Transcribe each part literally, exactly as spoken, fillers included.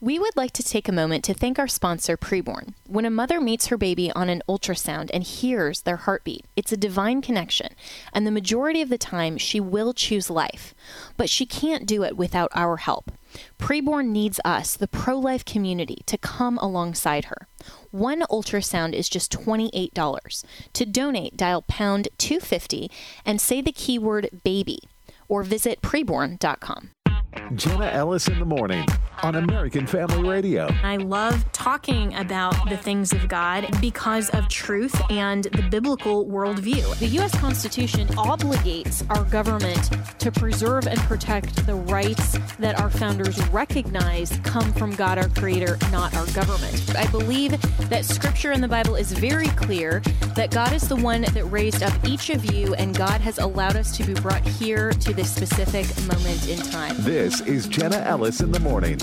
We would like to take a moment to thank our sponsor, Preborn. When a mother meets her baby on an ultrasound and hears their heartbeat, it's a divine connection, and the majority of the time she will choose life. But she can't do it without our help. Preborn needs us, the pro-life community, to come alongside her. One ultrasound is just twenty-eight dollars. To donate, dial pound two fifty and say the keyword baby, or visit preborn dot com. Jenna Ellis in the morning on American Family Radio. I love talking about the things of God because of truth and the biblical worldview. The U S Constitution obligates our government to preserve and protect the rights that our founders recognize come from God, our creator, not our government. I believe that scripture in the Bible is very clear that God is the one that raised up each of you, and God has allowed us to be brought here to this specific moment in time. This is Jenna Ellis in the morning.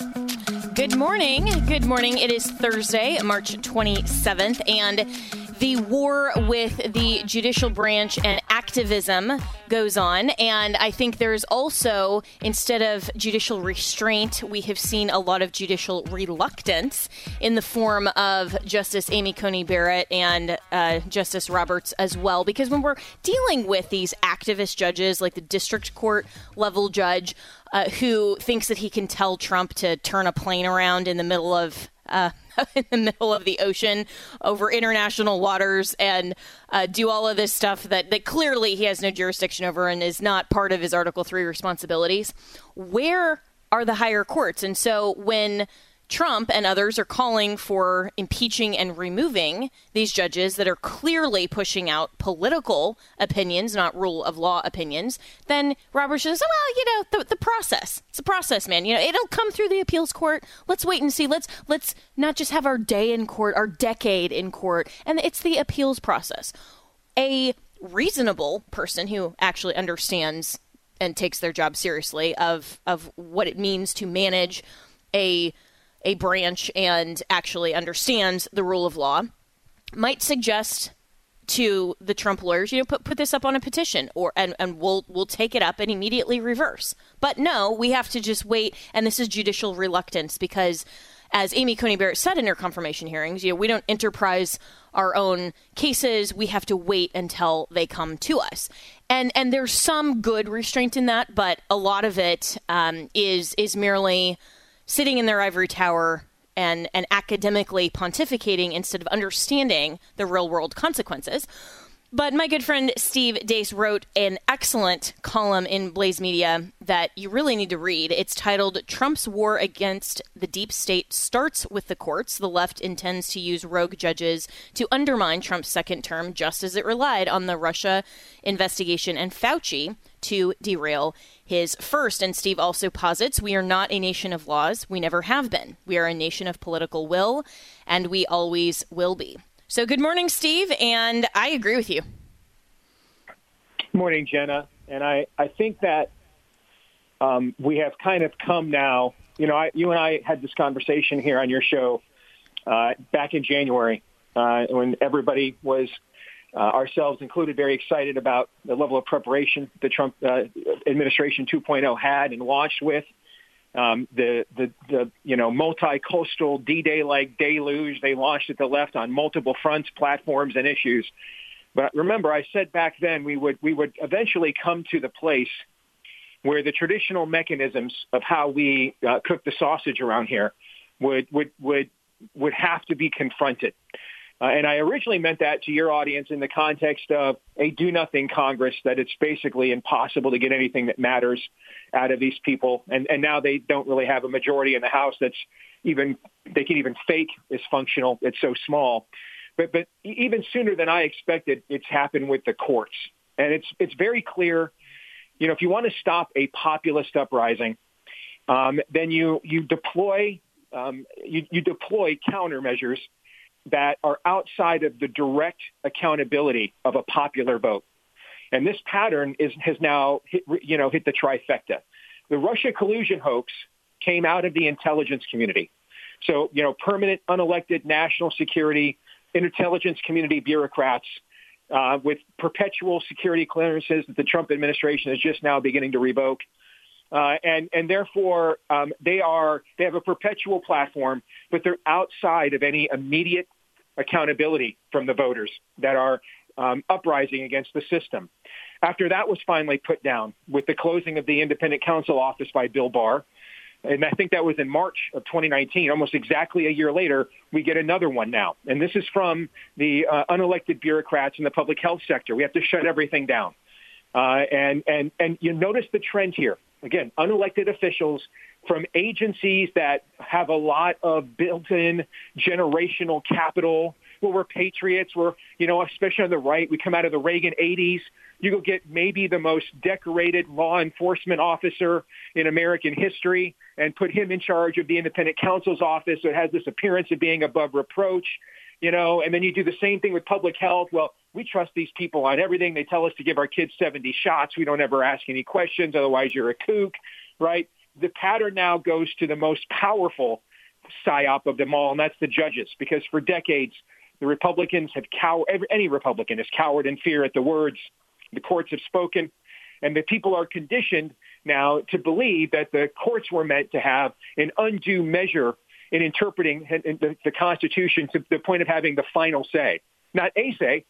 Good morning. Good morning. It is Thursday, March twenty-seventh, and the war with the judicial branch and activism goes on. And I think there's also, instead of judicial restraint, we have seen a lot of judicial reluctance in the form of Justice Amy Coney Barrett and uh, Justice Roberts as well. Because when we're dealing with these activist judges, like the district court level judge, uh, who thinks that he can tell Trump to turn a plane around in the middle of uh, in the middle of the ocean over international waters and uh, do all of this stuff that, that clearly he has no jurisdiction over and is not part of his Article three responsibilities. Where are the higher courts? And so when Trump and others are calling for impeaching and removing these judges that are clearly pushing out political opinions, not rule of law opinions, then Roberts says, well, you know, the, the process. It's a process, man. You know, it'll come through the appeals court. Let's wait and see. Let's let's not just have our day in court, our decade in court. And it's the appeals process. A reasonable person who actually understands and takes their job seriously of of what it means to manage a a branch and actually understands the rule of law, might suggest to the Trump lawyers, you know, put put this up on a petition, or and, and we'll we'll take it up and immediately reverse. But no, we have to just wait, and this is judicial reluctance because, as Amy Coney Barrett said in her confirmation hearings, you know, we don't enterprise our own cases. We have to wait until they come to us. And and there's some good restraint in that, but a lot of it um, is is merely sitting in their ivory tower and, and academically pontificating instead of understanding the real world consequences. But my good friend Steve Deace wrote an excellent column in Blaze Media that you really need to read. It's titled "Trump's War Against the Deep State Starts with the Courts. The Left Intends to Use Rogue Judges to Undermine Trump's Second Term, just as it relied on the Russia investigation and Fauci to derail his first." And Steve also posits, we are not a nation of laws. We never have been. We are a nation of political will, and we always will be. So good morning, Steve, and I agree with you. Morning, Jenna. And I, I think that um, we have kind of come now, you know, I, you and I had this conversation here on your show uh, back in January uh, when everybody was, uh, ourselves included, very excited about the level of preparation the Trump uh, administration two point oh had and launched with. Um, the, the, the, you know, multi-coastal D-Day-like deluge they launched at the left on multiple fronts, platforms, and issues. But remember, I said back then we would we would eventually come to the place where the traditional mechanisms of how we uh, cook the sausage around here would would would would have to be confronted. Uh, and I originally meant that to your audience in the context of a do-nothing Congress, that it's basically impossible to get anything that matters out of these people. And, and now they don't really have a majority in the House that's even, they can even fake is functional. It's so small. But but even sooner than I expected, it's happened with the courts. And it's it's very clear, you know, if you want to stop a populist uprising, um, then you, you deploy um, you, you deploy countermeasures that are outside of the direct accountability of a popular vote. And this pattern is has now hit, you know, hit the trifecta. The Russia collusion hoax came out of the intelligence community. So, you know, permanent unelected national security, intelligence community bureaucrats uh, with perpetual security clearances that the Trump administration is just now beginning to revoke. Uh, and, and therefore, um, they are they have a perpetual platform, but they're outside of any immediate accountability from the voters that are um, uprising against the system. After that was finally put down with the closing of the independent counsel office by Bill Barr, and I think that was in March of twenty nineteen, almost exactly a year later, we get another one now. And this is from the uh, unelected bureaucrats in the public health sector. We have to shut everything down. Uh, and, and, and you notice the trend here. Again, unelected officials from agencies that have a lot of built-in generational capital. Well, we're patriots. We're, you know, especially on the right, we come out of the Reagan eighties. You go get maybe the most decorated law enforcement officer in American history and put him in charge of the independent counsel's office. So it has this appearance of being above reproach, you know, and then you do the same thing with public health. Well, we trust these people on everything. They tell us to give our kids seventy shots. We don't ever ask any questions. Otherwise, you're a kook, right? The pattern now goes to the most powerful psyop of them all, and that's the judges, because for decades, the Republicans have cowered, any Republican has cowered in fear at the words the courts have spoken, and the people are conditioned now to believe that the courts were meant to have an undue measure in interpreting the, the Constitution to the point of having the final say. Not a say,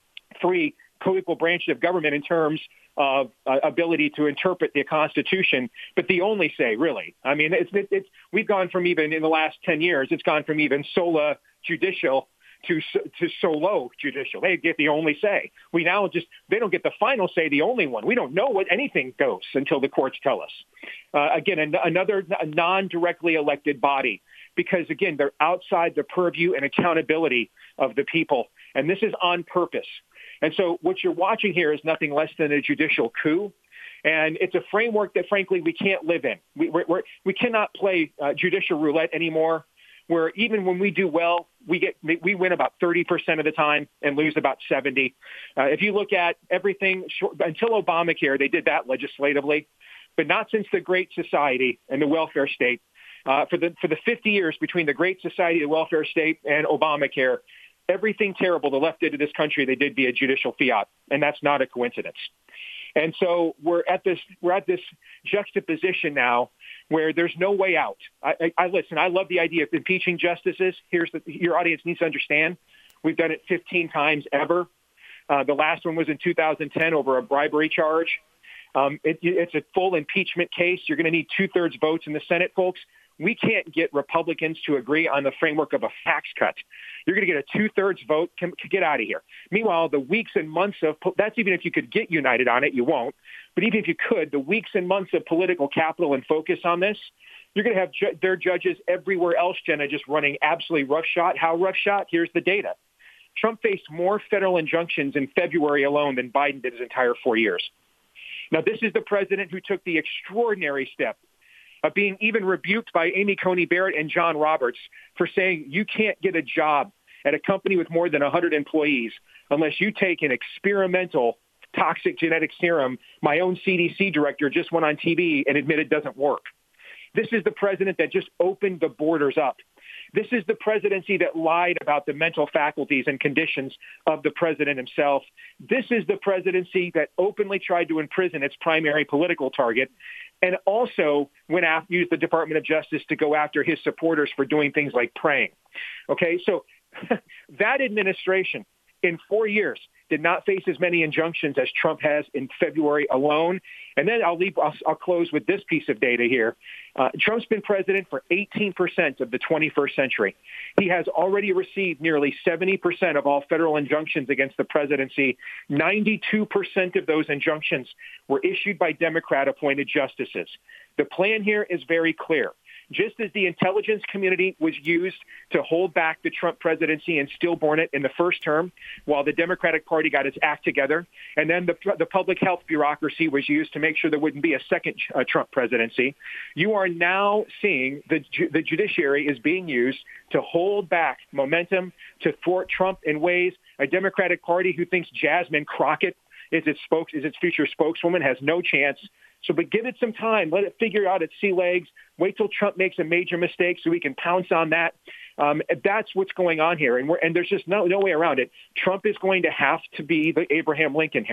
three co-equal branches of government in terms of uh, ability to interpret the Constitution, but the only say, really. I mean, it's, it, it's, we've gone from even in the last ten years, it's gone from even sola judicial to to solo judicial. They get the only say. We now just, they don't get the final say, the only one. We don't know what anything goes until the courts tell us. Uh, again, an, another non-directly elected body, because, again, they're outside the purview and accountability of the people. And this is on purpose. And so what you're watching here is nothing less than a judicial coup. And it's a framework that, frankly, we can't live in. We, we're, we're, we cannot play uh, judicial roulette anymore, where even when we do well, we get we win about thirty percent of the time and lose about seventy. Uh, if you look at everything, short, until Obamacare, they did that legislatively, but not since the Great Society and the welfare state. Uh, for the for the fifty years between the Great Society, the welfare state, and Obamacare, everything terrible the left did to this country, they did via judicial fiat, and that's not a coincidence. And so we're at this we're at this juxtaposition now where there's no way out. I, I, I listen. I love the idea of impeaching justices. Here's the your audience needs to understand. We've done it fifteen times ever. Uh, the last one was in two thousand ten over a bribery charge. Um, it, it's a full impeachment case. You're going to need two-thirds votes in the Senate, folks. We can't get Republicans to agree on the framework of a tax cut. You're going to get a two-thirds vote. Can, get out of here. Meanwhile, the weeks and months of – that's even if you could get united on it. You won't. But even if you could, the weeks and months of political capital and focus on this, you're going to have ju- their judges everywhere else, Jenna, just running absolutely roughshod. How roughshod? Here's the data. Trump faced more federal injunctions in February alone than Biden did his entire four years. Now, this is the president who took the extraordinary step of being even rebuked by Amy Coney Barrett and John Roberts for saying you can't get a job at a company with more than one hundred employees unless you take an experimental toxic genetic serum. My own C D C director just went on T V and admitted it doesn't work. This is the president that just opened the borders up. This is the presidency that lied about the mental faculties and conditions of the president himself. This is the presidency that openly tried to imprison its primary political target and also went after, used the Department of Justice to go after his supporters for doing things like praying. Okay, so that administration in four years did not face as many injunctions as Trump has in February alone. And then I'll leave. I'll, I'll close with this piece of data here. Uh, Trump's been president for eighteen percent of the twenty-first century. He has already received nearly seventy percent of all federal injunctions against the presidency. ninety-two percent of those injunctions were issued by Democrat-appointed justices. The plan here is very clear. Just as the intelligence community was used to hold back the Trump presidency and stillborn it in the first term while the Democratic Party got its act together, and then the, the public health bureaucracy was used to make sure there wouldn't be a second uh, Trump presidency, you are now seeing the, the judiciary is being used to hold back momentum, to thwart Trump in ways a Democratic Party who thinks Jasmine Crockett is its spokes is its future spokeswoman has no chance. So, but give it some time. Let it figure out its sea legs. Wait till Trump makes a major mistake so we can pounce on that. Um, that's what's going on here, and we're and there's just no no way around it. Trump is going to have to be the Abraham Lincoln here.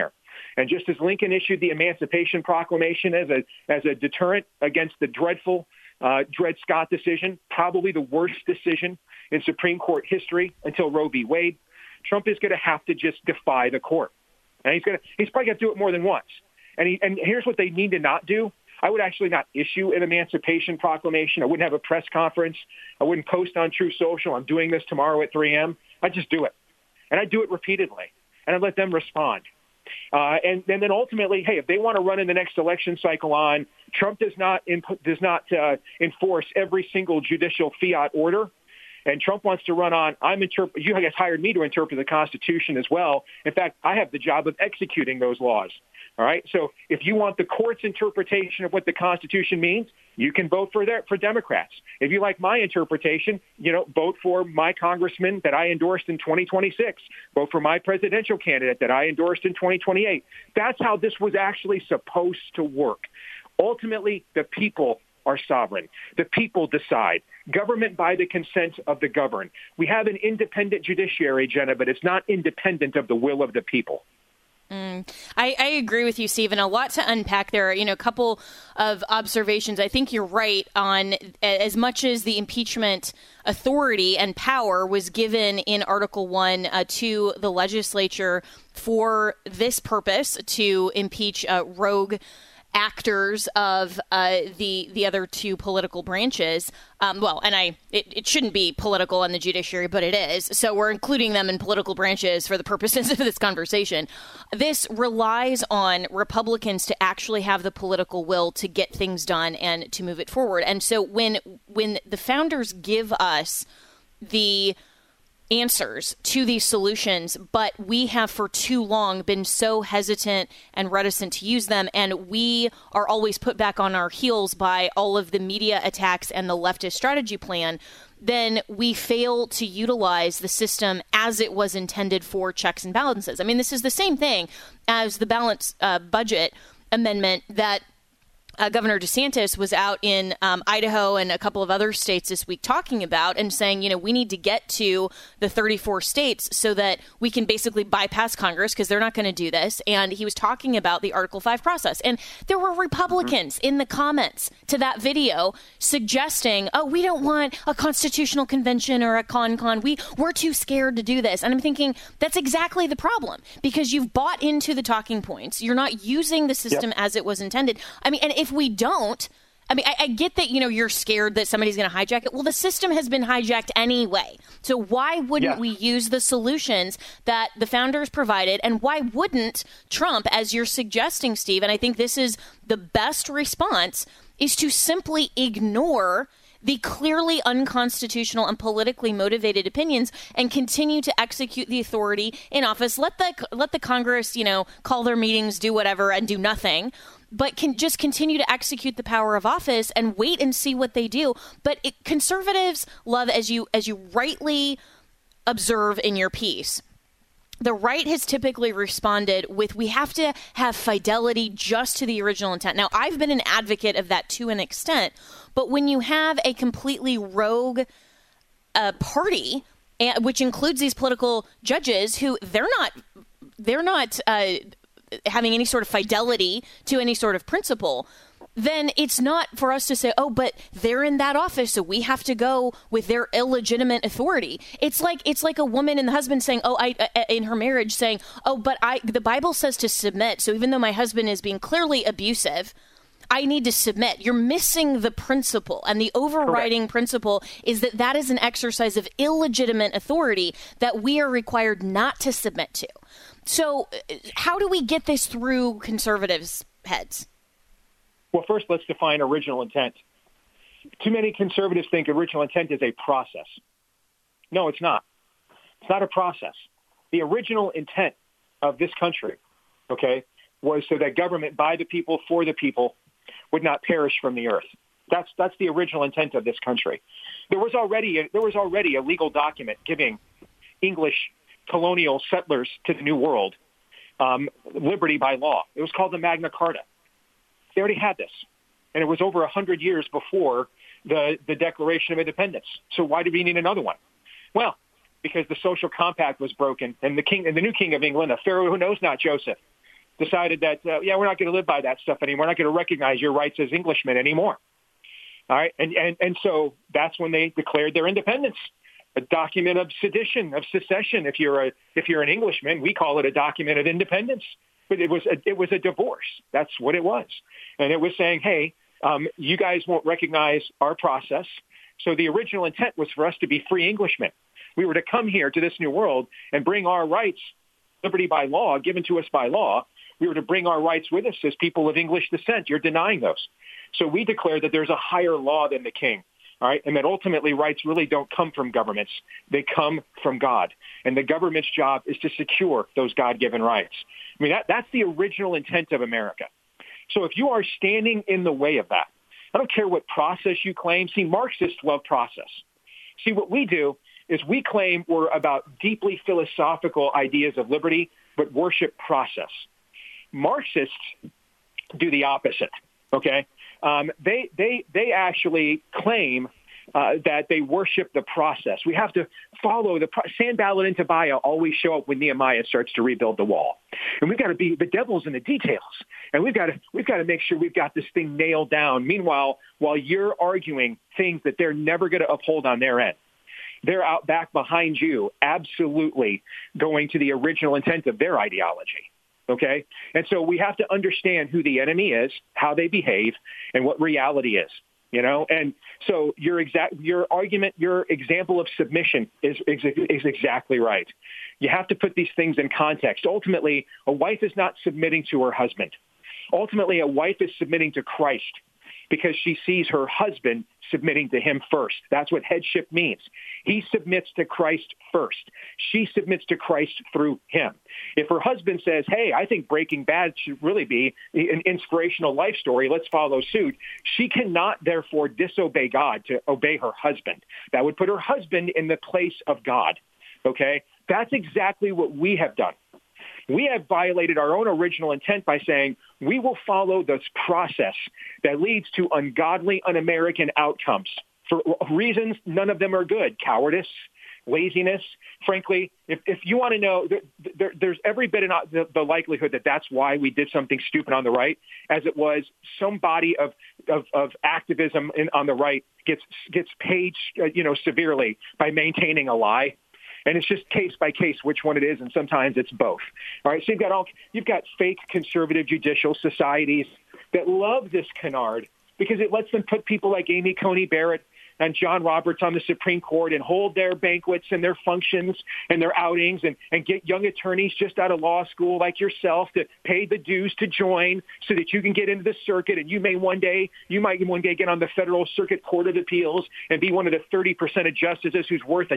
And just as Lincoln issued the Emancipation Proclamation as a as a deterrent against the dreadful uh, Dred Scott decision, probably the worst decision in Supreme Court history until Roe v. Wade, Trump is going to have to just defy the court. And he's going to he's probably going to do it more than once. And he, and here's what they need to not do. I would actually not issue an Emancipation Proclamation. I wouldn't have a press conference. I wouldn't post on True Social, I'm doing this tomorrow at three a.m. I'd just do it. And I'd do it repeatedly. And I'd let them respond. Uh, and, and then ultimately, hey, if they want to run in the next election cycle on Trump does not input, does not uh, enforce every single judicial fiat order, and Trump wants to run on, I'm interp- you guys hired me to interpret the Constitution as well. In fact, I have the job of executing those laws. All right. So if you want the court's interpretation of what the Constitution means, you can vote for their, for Democrats. If you like my interpretation, you know, vote for my congressman that I endorsed in twenty twenty-six. Vote for my presidential candidate that I endorsed in twenty twenty-eight. That's how this was actually supposed to work. Ultimately, the people are sovereign. The people decide. Government by the consent of the governed. We have an independent judiciary, Jenna, but it's not independent of the will of the people. Mm. I, I agree with you, Stephen. A lot to unpack there. You know, a couple of observations. I think you're right on as much as the impeachment authority and power was given in Article One uh, to the legislature for this purpose, to impeach uh, rogue actors of uh, the the other two political branches. Um, well, and I it, it shouldn't be political in the judiciary, but it is. So we're including them in political branches for the purposes of this conversation. This relies on Republicans to actually have the political will to get things done and to move it forward. And so when when the founders give us the answers to these solutions, but we have for too long been so hesitant and reticent to use them, and we are always put back on our heels by all of the media attacks and the leftist strategy plan, then we fail to utilize the system as it was intended for checks and balances. I mean, this is the same thing as the balanced uh, budget amendment that Uh, Governor DeSantis was out in um, Idaho and a couple of other states this week talking about and saying, you know, we need to get to the thirty-four states so that we can basically bypass Congress because they're not going to do this. And he was talking about the Article five process. And there were Republicans in the comments to that video suggesting, oh, we don't want a constitutional convention or a con-con. We, we're too scared to do this. And I'm thinking that's exactly the problem because you've bought into the talking points. You're not using the system yep. as it was intended. I mean, and if we don't, I mean, I, I get that, you know, you're scared that somebody's going to hijack it. Well, the system has been hijacked anyway. So why wouldn't yeah. we use the solutions that the founders provided? And why wouldn't Trump, as you're suggesting, Steve, and I think this is the best response, is to simply ignore the clearly unconstitutional and politically motivated opinions and continue to execute the authority in office. Let the let the Congress, you know, call their meetings, do whatever, and do nothing, but can just continue to execute the power of office and wait and see what they do. But it, conservatives love, as you as you rightly observe in your piece, the right has typically responded with, we have to have fidelity just to the original intent. Now, I've been an advocate of that to an extent, but when you have a completely rogue uh, party, uh, which includes these political judges who they're not, they're not uh, having any sort of fidelity to any sort of principle, then it's not for us to say, oh, but they're in that office, so we have to go with their illegitimate authority. It's like it's like a woman and the husband saying, oh, I uh, in her marriage saying, oh, but I the Bible says to submit. So even though my husband is being clearly abusive, I need to submit. You're missing the principle. And the overriding Correct. principle is that that is an exercise of illegitimate authority that we are required not to submit to. So how do we get this through conservatives' heads? Well, first, let's define original intent. Too many conservatives think original intent is a process. No, it's not. It's not a process. The original intent of this country, okay, was so that government by the people, for the people, would not perish from the earth. That's that's the original intent of this country. There was already a, there was already a legal document giving English colonial settlers to the New World um, liberty by law. It was called the Magna Carta. They already had this, and it was over one hundred years before the, the Declaration of Independence. So why do we need another one? Well, because the social compact was broken, and the king and the new king of England, a pharaoh who knows not Joseph, decided that, uh, yeah, we're not going to live by that stuff anymore. We're not going to recognize your rights as Englishmen anymore. All right. And, and, and so that's when they declared their independence, a document of sedition, of secession. If you're a, if you're an Englishman, we call it a document of independence, but it was a, it was a divorce. That's what it was. And it was saying, hey, um, you guys won't recognize our process. So the original intent was for us to be free Englishmen. We were to come here to this new world and bring our rights, liberty by law, given to us by law. We were to bring our rights with us as people of English descent. You're denying those. So we declare that there's a higher law than the king, all right, and that ultimately rights really don't come from governments. They come from God. And the government's job is to secure those God-given rights. I mean, that, that's the original intent of America. So if you are standing in the way of that, I don't care what process you claim. See, Marxists love process. See, what we do is we claim we're about deeply philosophical ideas of liberty, but worship process. Marxists do the opposite, okay? Um, they, they, they actually claim uh, that they worship the process. We have to follow the pro- Sanballat and Tobiah always show up when Nehemiah starts to rebuild the wall. And we've got to be, the devil's in the details. And we've got to, we've got to make sure we've got this thing nailed down. Meanwhile, while you're arguing things that they're never going to uphold on their end, they're out back behind you, absolutely going to the original intent of their ideology. Okay? And so we have to understand who the enemy is, how they behave, and what reality is, you know? And so your exact, your argument, your example of submission is, is, is exactly right. You have to put these things in context. Ultimately, a wife is not submitting to her husband. Ultimately, a wife is submitting to Christ because she sees her husband submitting to him first. That's what headship means. He submits to Christ first. She submits to Christ through him. If her husband says, hey, I think Breaking Bad should really be an inspirational life story, let's follow suit, she cannot therefore disobey God to obey her husband. That would put her husband in the place of God. Okay? That's exactly what we have done. We have violated our own original intent by saying we will follow this process that leads to ungodly, un-American outcomes for reasons none of them are good. Cowardice, laziness. Frankly, if, if you want to know, there, there, there's every bit of the, the likelihood that that's why we did something stupid on the right, as it was some body of, of, of activism in, on the right gets gets paid, uh, you know, severely by maintaining a lie. And it's just case by case which one it is, and sometimes it's both. All right, so you've got all you've got fake conservative judicial societies that love this canard because it lets them put people like Amy Coney Barrett and John Roberts on the Supreme Court and hold their banquets and their functions and their outings and, and get young attorneys just out of law school like yourself to pay the dues to join so that you can get into the circuit, and you may one day, you might one day get on the Federal Circuit Court of Appeals and be one of the thirty percent of justices who's worth a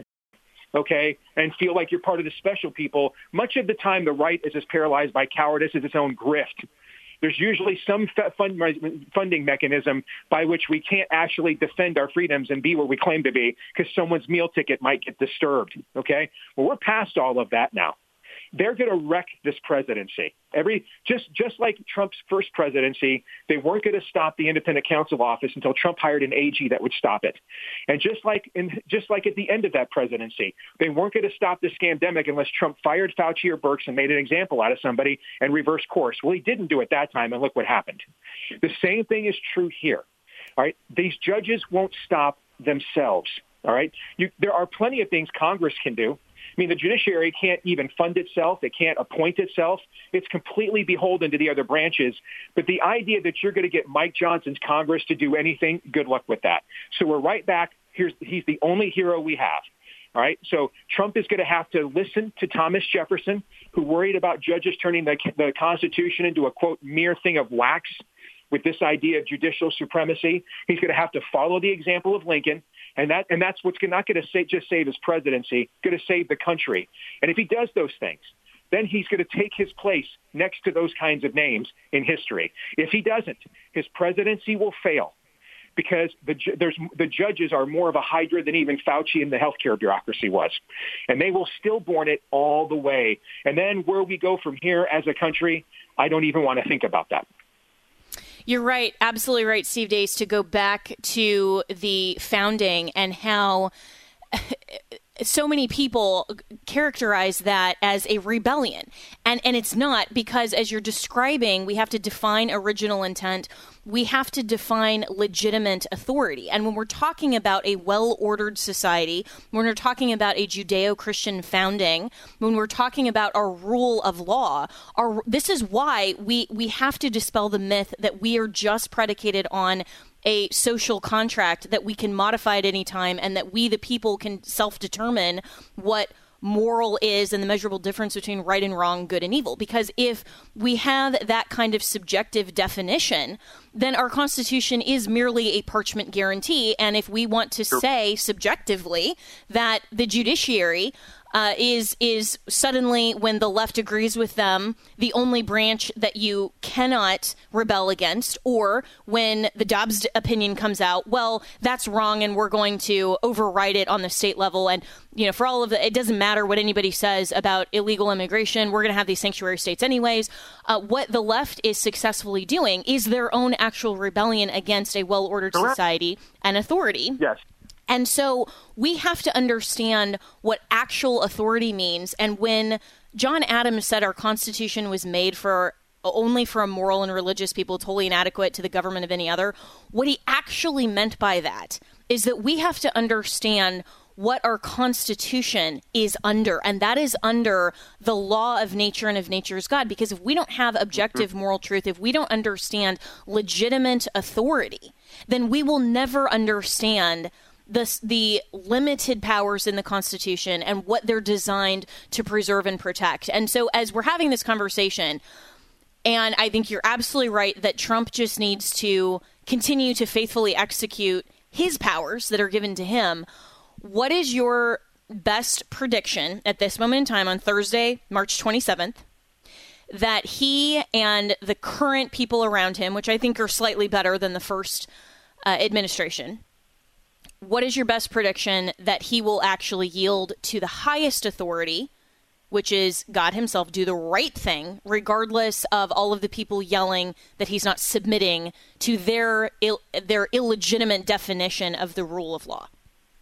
okay, and feel like you're part of the special people. Much of the time, the right is as paralyzed by cowardice as its own grift. There's usually some fund, funding mechanism by which we can't actually defend our freedoms and be where we claim to be because someone's meal ticket might get disturbed, okay? Well, we're past all of that now. They're going to wreck this presidency. Every just just like Trump's first presidency, they weren't going to stop the independent counsel office until Trump hired an A G that would stop it. And just like in, just like at the end of that presidency, they weren't going to stop the scandemic unless Trump fired Fauci or Birx and made an example out of somebody and reversed course. Well, he didn't do it that time, and look what happened. The same thing is true here. All right, these judges won't stop themselves. All right, you, there are plenty of things Congress can do. I mean, the judiciary can't even fund itself. It can't appoint itself. It's completely beholden to the other branches. But the idea that you're going to get Mike Johnson's Congress to do anything, good luck with that. So we're right back. Here's, he's the only hero we have. All right. So Trump is going to have to listen to Thomas Jefferson, who worried about judges turning the, the Constitution into a, quote, mere thing of wax with this idea of judicial supremacy. He's going to have to follow the example of Lincoln. And that and that's what's not going to say, just save his presidency, going to save the country. And if he does those things, then he's going to take his place next to those kinds of names in history. If he doesn't, his presidency will fail because the there's the judges are more of a hydra than even Fauci and the healthcare bureaucracy was. And they will still born it all the way. And then where we go from here as a country, I don't even want to think about that. You're right. Absolutely right, Steve Deace, to go back to the founding and how so many people characterize that as a rebellion. And and it's not, because as you're describing, we have to define original intent. We have to define legitimate authority. And when we're talking about a well-ordered society, when we're talking about a Judeo-Christian founding, when we're talking about our rule of law, our, this is why we, we have to dispel the myth that we are just predicated on a social contract that we can modify at any time, and that we, the people, can self-determine what moral is and the measurable difference between right and wrong, good and evil. Because if we have that kind of subjective definition, then our Constitution is merely a parchment guarantee. And if we want to say subjectively that the judiciary Uh, is is suddenly, when the left agrees with them, the only branch that you cannot rebel against, or when the Dobbs opinion comes out, well, that's wrong and we're going to override it on the state level. And, you know, for all of the, it doesn't matter what anybody says about illegal immigration. We're going to have these sanctuary states anyways. Uh, what the left is successfully doing is their own actual rebellion against a well-ordered society and authority. Yes. And so we have to understand what actual authority means. And when John Adams said our Constitution was made for only for a moral and religious people, totally inadequate to the government of any other, what he actually meant by that is that we have to understand what our Constitution is under, and that is under the law of nature and of nature's God. Because if we don't have objective moral truth, if we don't understand legitimate authority, then we will never understand The, the limited powers in the Constitution and what they're designed to preserve and protect. And so as we're having this conversation, and I think you're absolutely right that Trump just needs to continue to faithfully execute his powers that are given to him, what is your best prediction at this moment in time on Thursday, March twenty-seventh, that he and the current people around him, which I think are slightly better than the first uh, administration, what is your best prediction that he will actually yield to the highest authority, which is God himself, do the right thing, regardless of all of the people yelling that he's not submitting to their Ill, their illegitimate definition of the rule of law?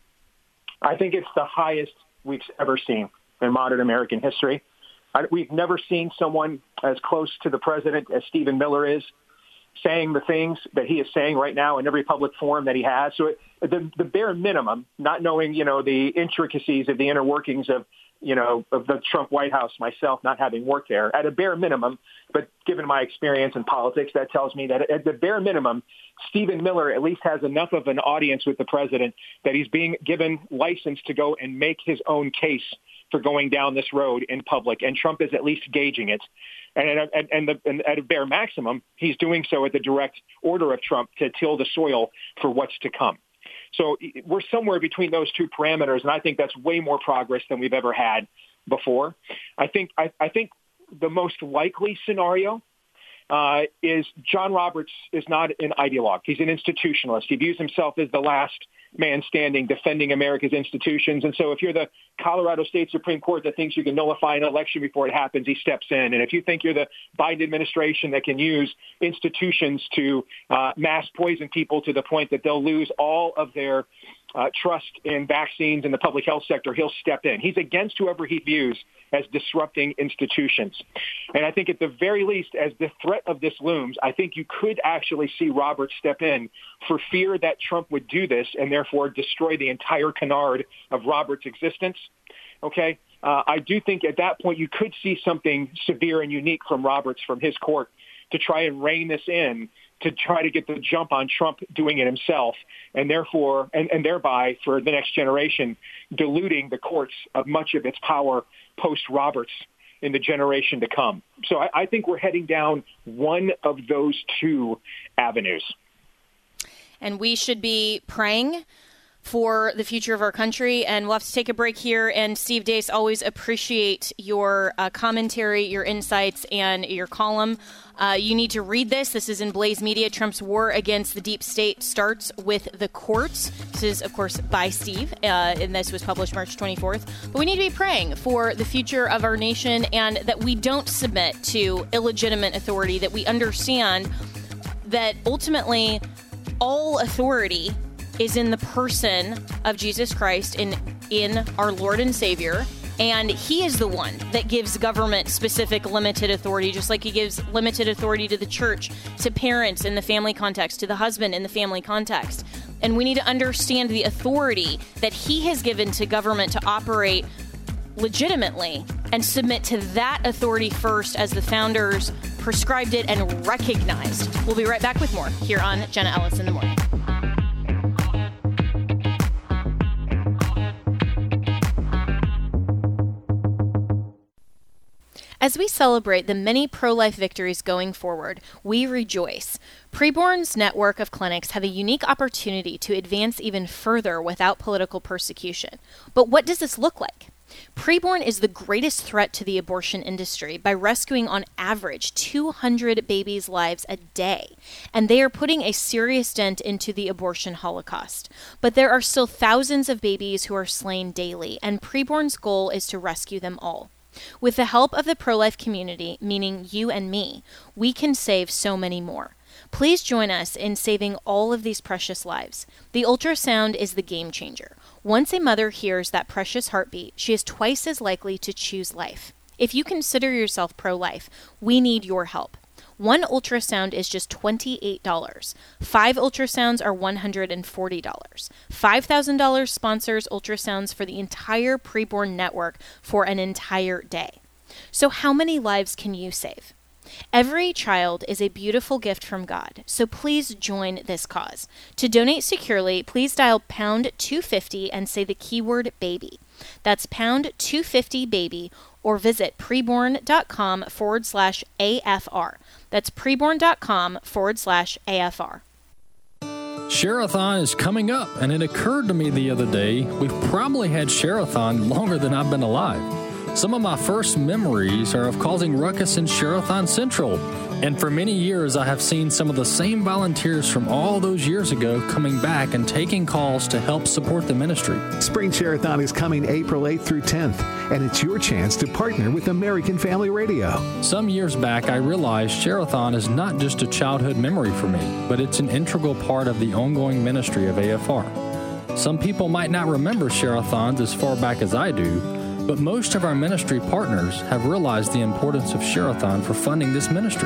I think it's the highest we've ever seen in modern American history. I, we've never seen someone as close to the president as Stephen Miller is, saying the things that he is saying right now in every public forum that he has. So it, the, the bare minimum, not knowing, you know, the intricacies of the inner workings of, you know, of the Trump White House, myself not having worked there, at a bare minimum, but given my experience in politics, that tells me that at the bare minimum, Stephen Miller at least has enough of an audience with the president that he's being given license to go and make his own case for going down this road in public, and Trump is at least gauging it. And, and, and, the, and at a bare maximum, he's doing so at the direct order of Trump to till the soil for what's to come. So we're somewhere between those two parameters, and I think that's way more progress than we've ever had before. I think I, I think the most likely scenario uh, is John Roberts is not an ideologue. He's an institutionalist. He views himself as the last man standing defending America's institutions. And so if you're the Colorado State Supreme Court that thinks you can nullify an election before it happens, he steps in. And if you think you're the Biden administration that can use institutions to uh, mass poison people to the point that they'll lose all of their uh, trust in vaccines in the public health sector, he'll step in. He's against whoever he views as disrupting institutions. And I think at the very least, as the threat of this looms, I think you could actually see Roberts step in for fear that Trump would do this and therefore destroy the entire canard of Roberts' existence. Okay? Uh, I do think at that point you could see something severe and unique from Roberts, from his court, to try and rein this in, to try to get the jump on Trump doing it himself, and therefore, and, and thereby, for the next generation, diluting the courts of much of its power post-Roberts in the generation to come. So I, I think we're heading down one of those two avenues. And we should be praying for the future of our country. And we'll have to take a break here. And Steve Deace, always appreciate your uh, commentary, your insights, and your column. Uh, you need to read this. This is in Blaze Media. Trump's war against the deep state starts with the courts. This is, of course, by Steve, uh, and this was published March twenty-fourth. But we need to be praying for the future of our nation, and that we don't submit to illegitimate authority, that we understand that ultimately all authority is in the person of Jesus Christ, in in our Lord and Savior, and he is the one that gives government specific limited authority, just like he gives limited authority to the church, to parents in the family context, to the husband in the family context. And we need to understand the authority that he has given to government to operate legitimately and submit to that authority first, as the founders prescribed it and recognized. We'll be right back with more here on Jenna Ellis in the Morning. As we celebrate the many pro-life victories going forward, we rejoice. Preborn's network of clinics have a unique opportunity to advance even further without political persecution. But what does this look like? Preborn is the greatest threat to the abortion industry by rescuing on average two hundred babies' lives a day, and they are putting a serious dent into the abortion holocaust. But there are still thousands of babies who are slain daily, and Preborn's goal is to rescue them all. With the help of the pro-life community, meaning you and me, we can save so many more. Please join us in saving all of these precious lives. The ultrasound is the game changer. Once a mother hears that precious heartbeat, she is twice as likely to choose life. If you consider yourself pro-life, we need your help. One ultrasound is just twenty-eight dollars. Five ultrasounds are one hundred forty dollars. five thousand dollars sponsors ultrasounds for the entire Preborn network for an entire day. So how many lives can you save? Every child is a beautiful gift from God, so please join this cause. To donate securely, please dial pound two fifty and say the keyword baby. That's pound two fifty baby, or visit preborn.com forward slash AFR. That's preborn.com forward slash AFR. Share-a-thon is coming up, and it occurred to me the other day, we've probably had Share-a-thon longer than I've been alive. Some of my first memories are of causing ruckus in Share-a-thon Central, and for many years I have seen some of the same volunteers from all those years ago coming back and taking calls to help support the ministry. Spring Share-a-thon is coming April eighth through tenth, and it's your chance to partner with American Family Radio. Some years back, I realized Share-a-thon is not just a childhood memory for me, but it's an integral part of the ongoing ministry of A F R. Some people might not remember Share-a-thons as far back as I do, but most of our ministry partners have realized the importance of Share-a-thon for funding this ministry.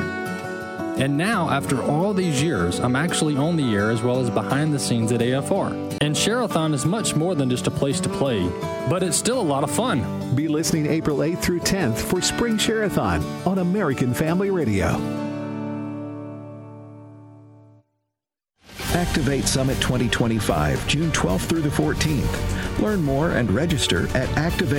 And now, after all these years, I'm actually on the air as well as behind the scenes at A F R. And Share-a-thon is much more than just a place to play, but it's still a lot of fun. Be listening April eighth through tenth for Spring Share-a-thon on American Family Radio. Activate Summit twenty twenty-five, June twelfth through the fourteenth. Learn more and register at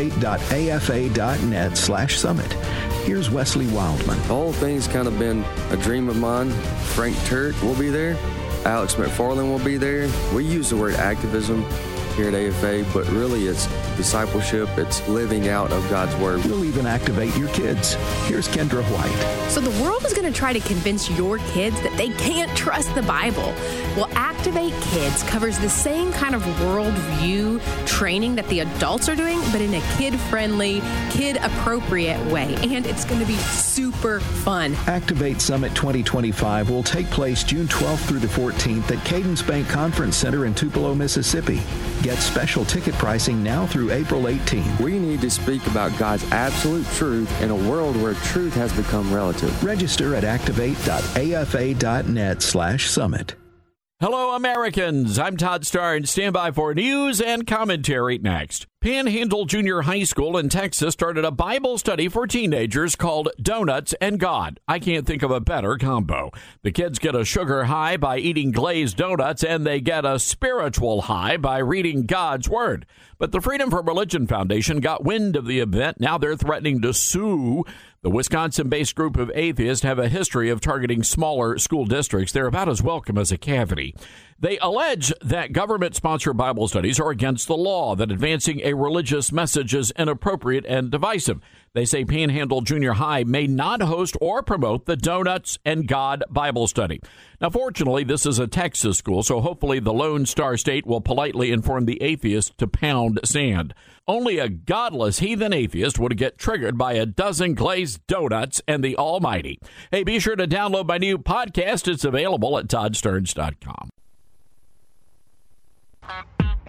activate.afa.net slash summit. Here's Wesley Wildman. The whole thing's kind of been a dream of mine. Frank Turk will be there. Alex McFarland will be there. We use the word activism here at A F A, but really it's discipleship. It's living out of God's Word. We'll even activate your kids. Here's Kendra White. So the world is going to try to convince your kids that they can't trust the Bible. Well, Activate Kids covers the same kind of worldview training that the adults are doing, but in a kid-friendly, kid-appropriate way. And it's going to be super fun. Activate Summit twenty twenty-five will take place June twelfth through the fourteenth at Cadence Bank Conference Center in Tupelo, Mississippi. Get special ticket pricing now through April eighteenth. We need to speak about God's absolute truth in a world where truth has become relative. Register at activate.afa.net slash summit. Hello, Americans. I'm Todd Starr, and stand by for news and commentary next. Panhandle Junior High School in Texas started a Bible study for teenagers called Donuts and God. I can't think of a better combo. The kids get a sugar high by eating glazed donuts, and they get a spiritual high by reading God's Word. But the Freedom from Religion Foundation got wind of the event. Now they're threatening to sue. The Wisconsin-based group of atheists have a history of targeting smaller school districts. They're about as welcome as a cavity. They allege that government-sponsored Bible studies are against the law, that advancing a religious message is inappropriate and divisive. They say Panhandle Junior High may not host or promote the Donuts and God Bible study. Now, fortunately, this is a Texas school, so hopefully the Lone Star State will politely inform the atheists to pound sand. Only a godless heathen atheist would get triggered by a dozen glazed donuts and the Almighty. Hey, be sure to download my new podcast. It's available at todd stearns dot com.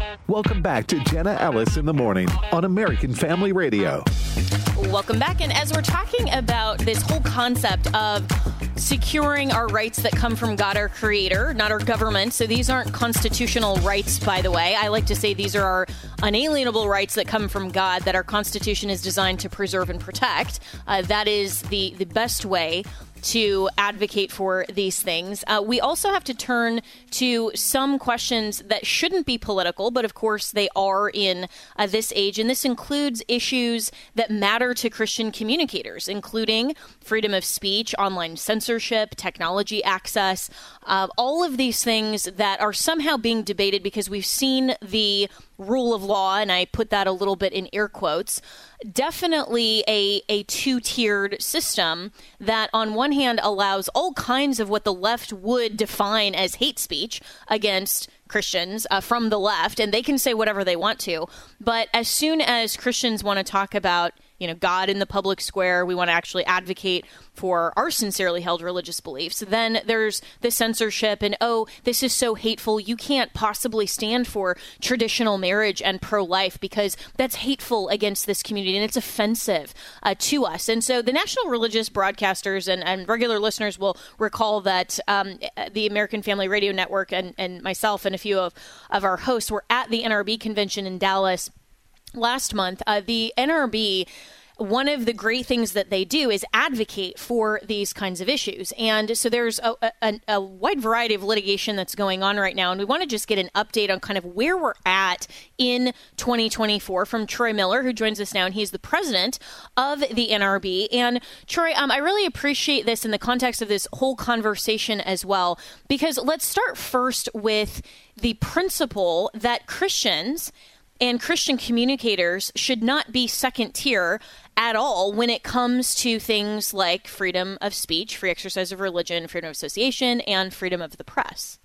Welcome back to Jenna Ellis in the Morning on American Family Radio. Welcome back. And as we're talking about this whole concept of securing our rights that come from God, our creator, not our government. So these aren't constitutional rights, by the way. I like to say these are our unalienable rights that come from God that our Constitution is designed to preserve and protect. Uh, that is the, the best way to advocate for these things. Uh, we also have to turn to some questions that shouldn't be political, but of course they are in uh, this age. And this includes issues that matter to Christian communicators, including freedom of speech, online censorship, technology access, uh, all of these things that are somehow being debated because we've seen the rule of law, and I put that a little bit in air quotes, definitely a, a two-tiered system that on one hand allows all kinds of what the left would define as hate speech against Christians uh, from the left, and they can say whatever they want to. But as soon as Christians want to talk about, you know, God in the public square, we want to actually advocate for our sincerely held religious beliefs, then there's the censorship and, oh, this is so hateful. You can't possibly stand for traditional marriage and pro-life because that's hateful against this community and it's offensive uh, to us. And so the national religious broadcasters and, and regular listeners will recall that um, the American Family Radio Network and, and myself and a few of, of our hosts were at the N R B convention in Dallas last month. Uh, the N R B, one of the great things that they do is advocate for these kinds of issues. And so there's a, a, a wide variety of litigation that's going on right now. And we want to just get an update on kind of where we're at in twenty twenty-four from Troy Miller, who joins us now. And he's the president of the N R B. And Troy, um, I really appreciate this in the context of this whole conversation as well, because let's start first with the principle that Christians and Christian communicators should not be second tier at all when it comes to things like freedom of speech, free exercise of religion, freedom of association, and freedom of the press.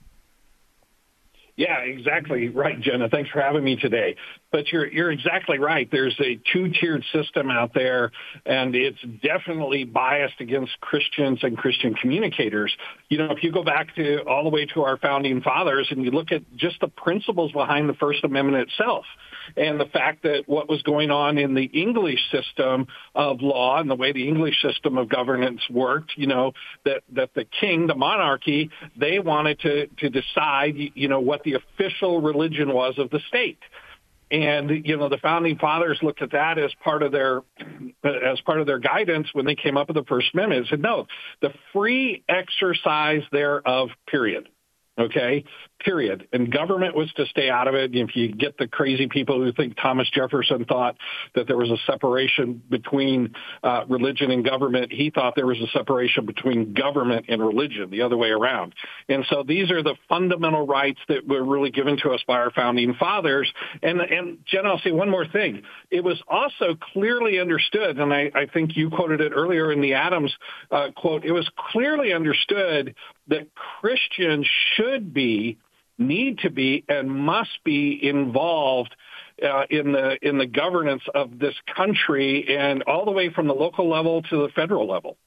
Yeah, exactly right, Jenna. Thanks for having me today. But you're you're exactly right. There's a two-tiered system out there, and it's definitely biased against Christians and Christian communicators. You know, if you go back to all the way to our founding fathers and you look at just the principles behind the First Amendment itself, and the fact that what was going on in the English system of law and the way the English system of governance worked, you know, that, that the king, the monarchy, they wanted to, to decide, you know, what the official religion was of the state. And, you know, the founding fathers looked at that as part of their as part of their guidance when they came up with the First Amendment. They said, no, the free exercise thereof, period. Okay, period. And government was to stay out of it. If you get the crazy people who think Thomas Jefferson thought that there was a separation between uh, religion and government, he thought there was a separation between government and religion, the other way around. And so these are the fundamental rights that were really given to us by our founding fathers. And, and Jen, I'll say one more thing. It was also clearly understood, and I, I think you quoted it earlier in the Adams uh, quote, it was clearly understood that Christians should be, need to be, and must be involved uh, in the in the governance of this country, and all the way from the local level to the federal level.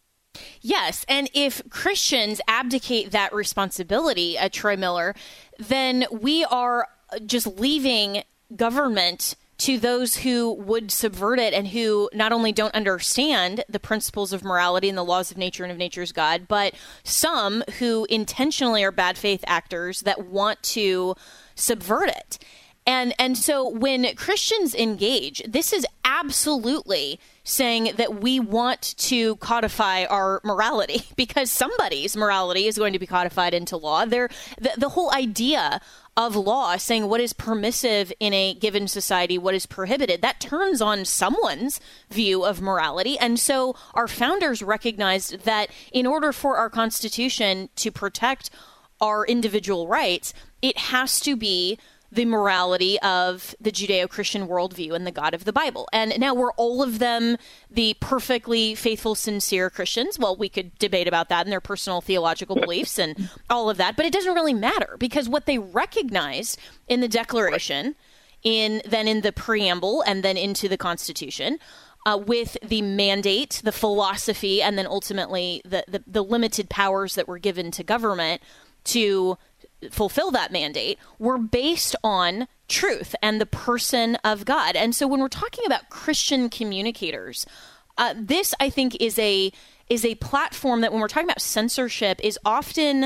Yes, and if Christians abdicate that responsibility, uh, Troy Miller, then we are just leaving government to those who would subvert it and who not only don't understand the principles of morality and the laws of nature and of nature's God, but some who intentionally are bad faith actors that want to subvert it. And and so when Christians engage, this is absolutely saying that we want to codify our morality, because somebody's morality is going to be codified into law. There, the, the whole idea of law saying what is permissive in a given society, what is prohibited, that turns on someone's view of morality. And so our founders recognized that in order for our Constitution to protect our individual rights, it has to be the morality of the Judeo-Christian worldview and the God of the Bible. And now were all of them the perfectly faithful, sincere Christians? Well, we could debate about that and their personal theological beliefs and all of that, but it doesn't really matter, because what they recognized in the Declaration, in then in the preamble, and then into the Constitution, Uh, with the mandate, the philosophy, and then ultimately the, the, the limited powers that were given to government to fulfill that mandate, were based on truth and the person of God. And so when we're talking about Christian communicators, uh, this, I think, is a is a platform that when we're talking about censorship is often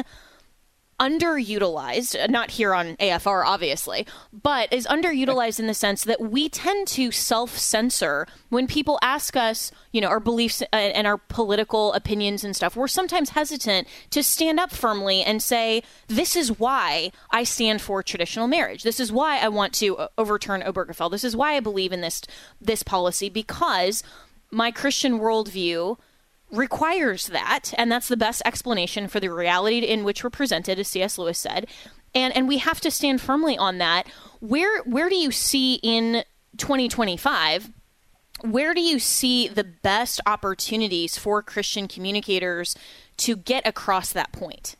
underutilized, not here on A F R, obviously, but is underutilized in the sense that we tend to self-censor when people ask us, you know, our beliefs and our political opinions and stuff. We're sometimes hesitant to stand up firmly and say, this is why I stand for traditional marriage. This is why I want to overturn Obergefell. This is why I believe in this, this policy, because my Christian worldview requires that, and that's the best explanation for the reality in which we're presented, as C S Lewis said, and and we have to stand firmly on that. Where where do you see in twenty twenty-five, where do you see the best opportunities for Christian communicators to get across that point?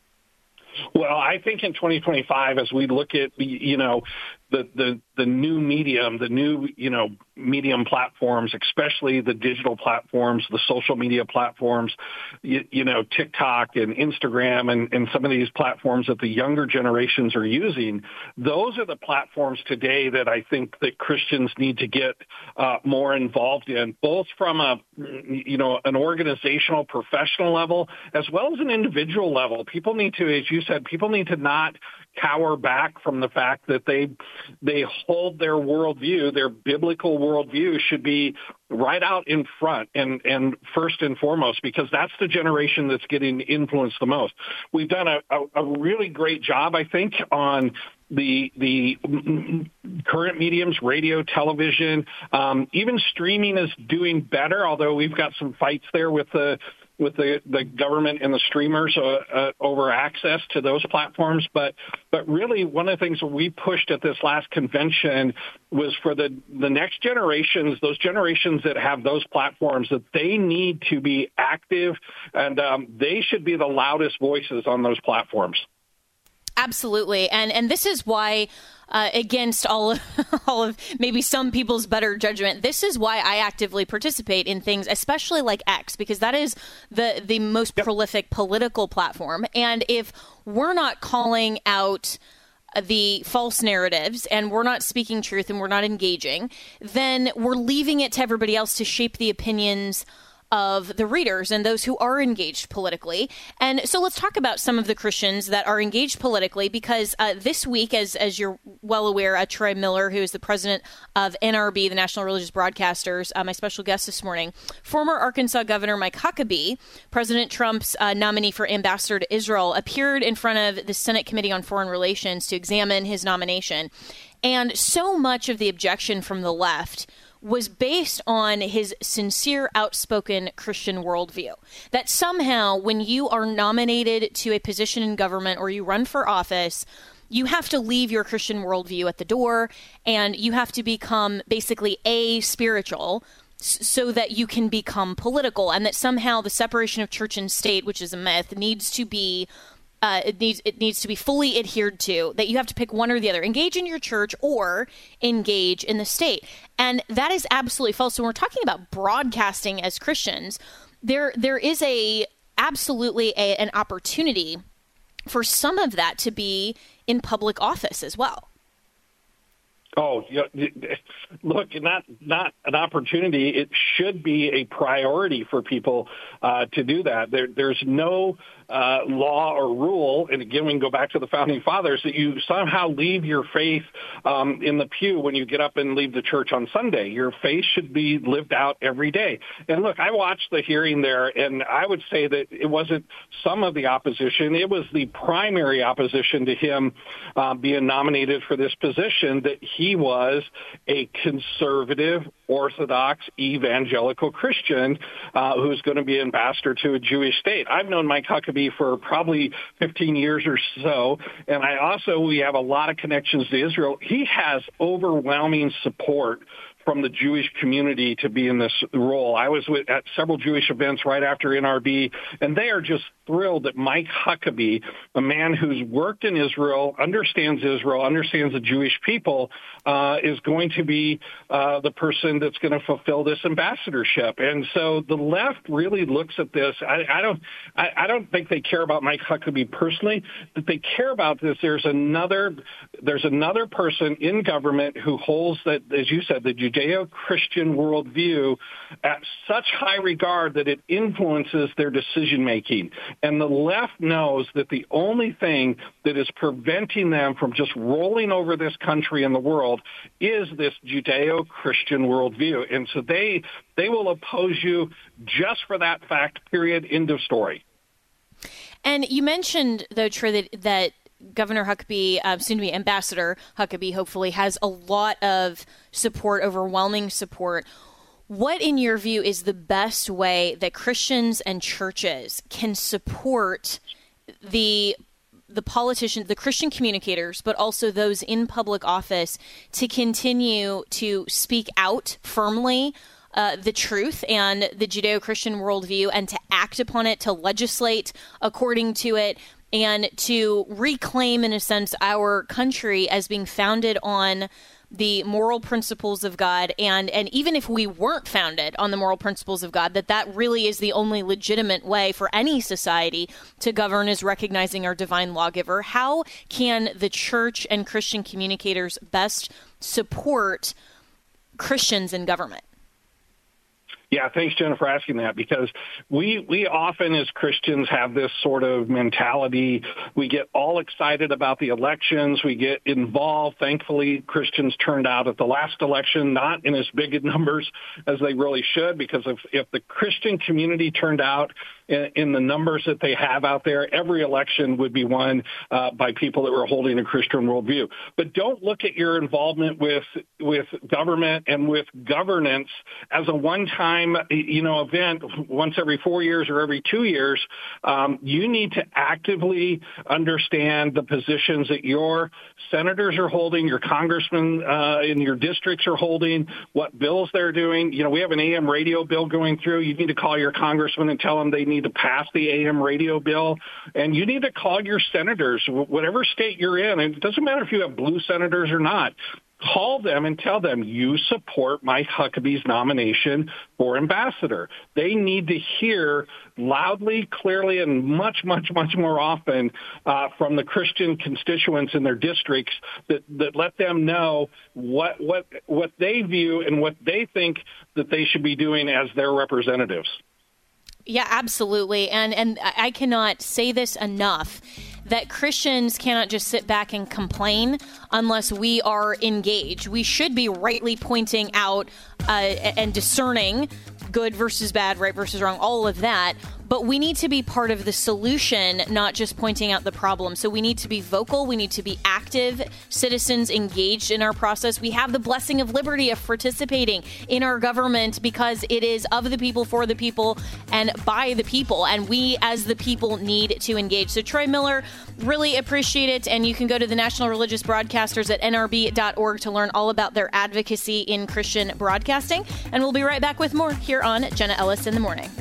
Well, I think in twenty twenty-five, as we look at, you know, the, the, the new medium, the new, you know, medium platforms, especially the digital platforms, the social media platforms, you, you know, TikTok and Instagram and, and some of these platforms that the younger generations are using, those are the platforms today that I think that Christians need to get uh, more involved in, both from a, you know, an organizational, professional level, as well as an individual level. People need to, as you said, people need to not cower back from the fact that they they hold their worldview, their biblical worldview should be right out in front and, and first and foremost, because that's the generation that's getting influenced the most. We've done a, a, a really great job, I think, on the the current mediums, radio, television, um, even streaming is doing better, although we've got some fights there with the with the, the government and the streamers uh, uh, over access to those platforms. But but really, one of the things that we pushed at this last convention was for the, the next generations, those generations that have those platforms, that they need to be active, and um, they should be the loudest voices on those platforms. Absolutely. And and this is why, uh, against all of, all of maybe some people's better judgment, this is why I actively participate in things, especially like X, because that is the, the most yep. prolific political platform. And if we're not calling out the false narratives and we're not speaking truth and we're not engaging, then we're leaving it to everybody else to shape the opinions of the readers and those who are engaged politically. And so let's talk about some of the Christians that are engaged politically, because uh, this week, as as you're well aware, uh, Troy Miller, who is the president of N R B, the National Religious Broadcasters, uh, my special guest this morning, former Arkansas Governor Mike Huckabee, President Trump's uh, nominee for ambassador to Israel, appeared in front of the Senate Committee on Foreign Relations to examine his nomination. And so much of the objection from the left was based on his sincere, outspoken Christian worldview. That somehow, when you are nominated to a position in government or you run for office, you have to leave your Christian worldview at the door, and you have to become basically a-spiritual so that you can become political, and that somehow the separation of church and state, which is a myth, needs to be Uh, it needs it needs to be fully adhered to, that you have to pick one or the other, engage in your church or engage in the state. And that is absolutely false. So when we're talking about broadcasting as Christians, there there is a absolutely a, an opportunity for some of that to be in public office as well. Oh, look, not not an opportunity. It should be a priority for people uh, to do that. There, there's no uh, law or rule, and again, we can go back to the Founding Fathers, that you somehow leave your faith um, in the pew when you get up and leave the church on Sunday. Your faith should be lived out every day. And look, I watched the hearing there, and I would say that it wasn't some of the opposition. It was the primary opposition to him uh, being nominated for this position, that he He was a conservative, Orthodox, evangelical Christian uh, who's going to be ambassador to a Jewish state. I've known Mike Huckabee for probably fifteen years or so, and I also, we have a lot of connections to Israel. He has overwhelming support from the Jewish community to be in this role. I was with, at several Jewish events right after N R B, and they are just thrilled that Mike Huckabee, a man who's worked in Israel, understands Israel, understands the Jewish people, uh, is going to be uh, the person that's going to fulfill this ambassadorship. And so the left really looks at this. I, I don't. I, I don't think they care about Mike Huckabee personally. That they care about this. There's another. There's another person in government who holds that, as you said, the Judeo-Christian worldview at such high regard that it influences their decision making. And the left knows that the only thing that is preventing them from just rolling over this country and the world is this Judeo-Christian worldview. And so they they will oppose you just for that fact, period, end of story. And you mentioned, though, Troy, that, that Governor Huckabee, uh, soon to be Ambassador Huckabee, hopefully, has a lot of support, overwhelming support. What, in your view, is the best way that Christians and churches can support the the politicians, the Christian communicators, but also those in public office to continue to speak out firmly uh, the truth and the Judeo-Christian worldview and to act upon it, to legislate according to it, and to reclaim, in a sense, our country as being founded on the moral principles of God, and and even if we weren't founded on the moral principles of God, that that really is the only legitimate way for any society to govern, is recognizing our divine lawgiver. How can the church and Christian communicators best support Christians in government? Yeah, thanks, Jenna, for asking that, because we we often as Christians have this sort of mentality. We get all excited about the elections. We get involved. Thankfully, Christians turned out at the last election, not in as big in numbers as they really should, because if, if the Christian community turned out in, in the numbers that they have out there, every election would be won uh, by people that were holding a Christian worldview. But don't look at your involvement with, with government and with governance as a one-time you know, event once every four years or every two years. Um, you need to actively understand the positions that your senators are holding, your congressmen uh, in your districts are holding, what bills they're doing. You know, we have an A M radio bill going through. You need to call your congressman and tell them they need to pass the A M radio bill. And you need to call your senators, whatever state you're in. And it doesn't matter if you have blue senators or not. Call them and tell them you support Mike Huckabee's nomination for ambassador. They need to hear loudly, clearly, and much, much, much more often uh, from the Christian constituents in their districts that, that let them know what what what they view and what they think that they should be doing as their representatives. Yeah, absolutely. And and I cannot say this enough, that Christians cannot just sit back and complain unless we are engaged. We should be rightly pointing out uh, and discerning good versus bad, right versus wrong, all of that. But we need to be part of the solution, not just pointing out the problem. So we need to be vocal. We need to be active citizens engaged in our process. We have the blessing of liberty of participating in our government because it is of the people, for the people, and by the people. And we, as the people, need to engage. So Troy Miller, really appreciate it. And you can go to the National Religious Broadcasters at N R B dot org to learn all about their advocacy in Christian broadcasting. And we'll be right back with more here on Jenna Ellis in the Morning.